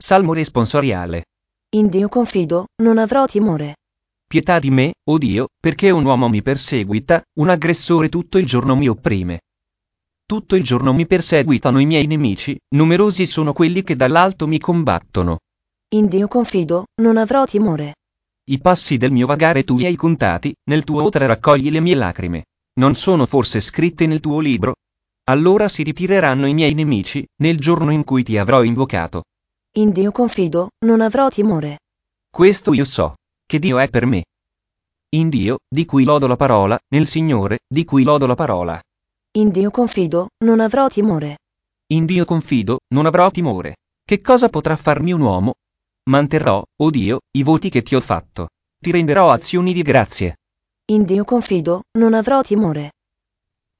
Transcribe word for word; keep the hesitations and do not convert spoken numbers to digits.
Salmo responsoriale. In Dio confido, non avrò timore. Pietà di me, o Dio, perché un uomo mi perseguita, un aggressore tutto il giorno mi opprime. Tutto il giorno mi perseguitano i miei nemici, numerosi sono quelli che dall'alto mi combattono. In Dio confido, non avrò timore. I passi del mio vagare tu li hai contati, nel tuo otre raccogli le mie lacrime. Non sono forse scritte nel tuo libro? Allora si ritireranno i miei nemici, nel giorno in cui ti avrò invocato. In Dio confido, non avrò timore. Questo io so, che Dio è per me. In Dio, di cui lodo la parola, nel Signore, di cui lodo la parola. In Dio confido, non avrò timore. In Dio confido, non avrò timore. Che cosa potrà farmi un uomo? Manterrò, o Dio, i voti che ti ho fatto. Ti renderò azioni di grazie. In Dio confido, non avrò timore.